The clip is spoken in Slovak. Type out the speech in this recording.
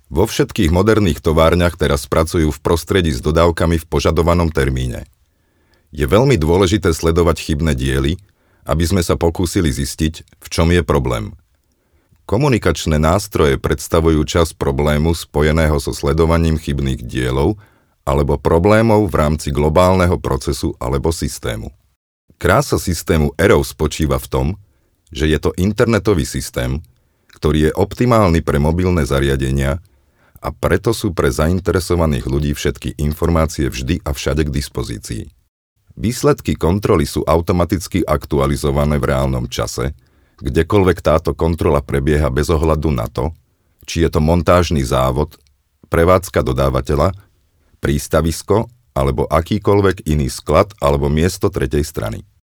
Vo všetkých moderných továrniach teraz pracujú v prostredí s dodávkami v požadovanom termíne. Je veľmi dôležité sledovať chybné diely, aby sme sa pokúsili zistiť, v čom je problém. Komunikačné nástroje predstavujú časť problému spojeného so sledovaním chybných dielov alebo problémov v rámci globálneho procesu alebo systému. Krása systému Arrow spočíva v tom, že je to internetový systém, ktorý je optimálny pre mobilné zariadenia a preto sú pre zainteresovaných ľudí všetky informácie vždy a všade k dispozícii. Výsledky kontroly sú automaticky aktualizované v reálnom čase, kdekoľvek táto kontrola prebieha bez ohľadu na to, či je to montážny závod, prevádzka dodávateľa, prístavisko alebo akýkoľvek iný sklad alebo miesto tretej strany.